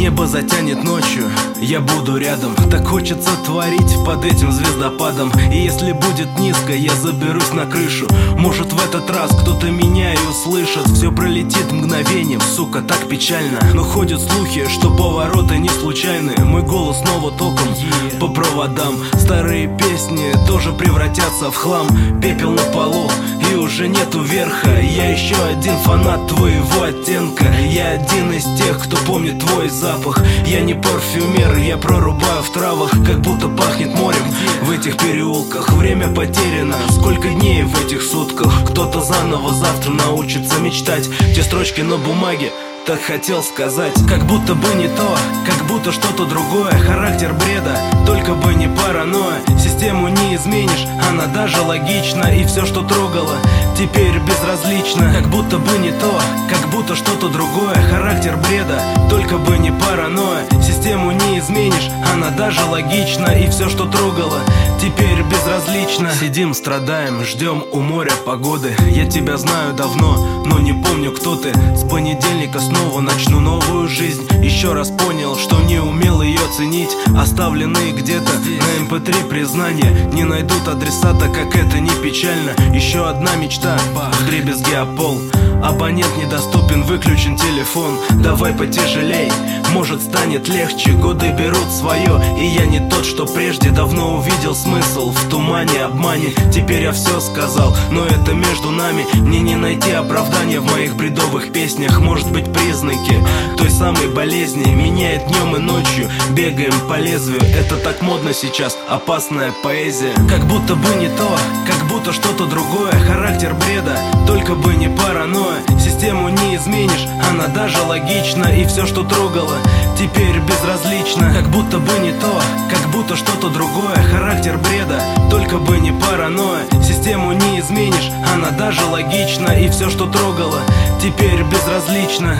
небо затянет ночью, я буду рядом. Так хочется творить под этим звездопадом. И если будет низко, я заберусь на крышу. Может, в этот раз кто-то меня и услышит. Все пролетит мгновением, сука, так печально. Но ходят слухи, что повороты не случайны. Мой голос снова током по проводам. Старые песни тоже превратятся в хлам. Пепел на полу, и уже нету верха. Я еще один фанат твоего оттенка. Я один из тех, кто помнит твой запах. Я не парфюмер, я прорубаю в травах. Как будто пахнет морем в этих переулках. Время потеряно, сколько дней в этих сутках. Кто-то заново завтра научится мечтать. Те строчки на бумаге так хотел сказать. Как будто бы не то, как будто что-то другое. Характер бреда, только бы не паранойя. Систему не изменишь, она даже логична. И все, что трогало, теперь безразлично. Как будто бы не то, как будто что-то другое. Характер бреда, только бы не паранойя. Систему не изменишь, она даже логична. И все, что трогало, теперь безразлично. Сидим, страдаем, ждем у моря погоды. Я тебя знаю давно, но не помню, кто ты. С понедельника снова начну новую жизнь. Еще раз понял, что не умел ее ценить. Оставленные где-то на mp3 признания не найдут адресата, как это не печально. Еще одна мечта, вдребезги о пол. Абонент недоступен, выключен телефон. Давай потяжелей, может станет легче. Годы берут свое, и я не тот, что прежде. Давно увидел смысл в тумане, обмане. Теперь я все сказал, но это между нами. Мне не найти оправдания в моих бредовых песнях. Может быть, признаки той самой болезни. Меняет днем и ночью, бегаем по лезвию. Это так модно сейчас, опасная поэзия. Как будто бы не то, как будто что-то другое. Характер бреда, только бы не паранойя. Систему не изменишь, она даже логична. И все, что трогало, теперь безразлично. Как будто бы не то, как будто что-то другое. Характер бреда, только бы не паранойя. Систему не изменишь, она даже логична. И все, что трогало, теперь безразлично.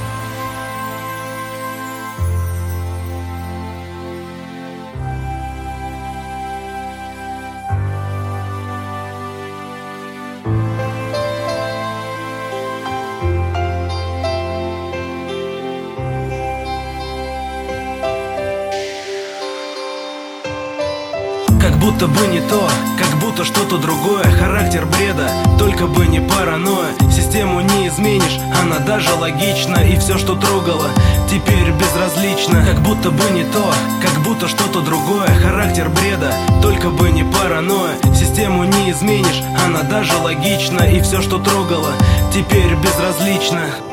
Как будто бы не то, как будто что-то другое. Характер бреда, только бы не паранойя. Систему не изменишь, она даже логична. И все, что трогало, теперь безразлично. Как будто бы не то, как будто что-то другое. Характер бреда, только бы не паранойя. Систему не изменишь, она даже логична. И все, что трогало, теперь безразлично.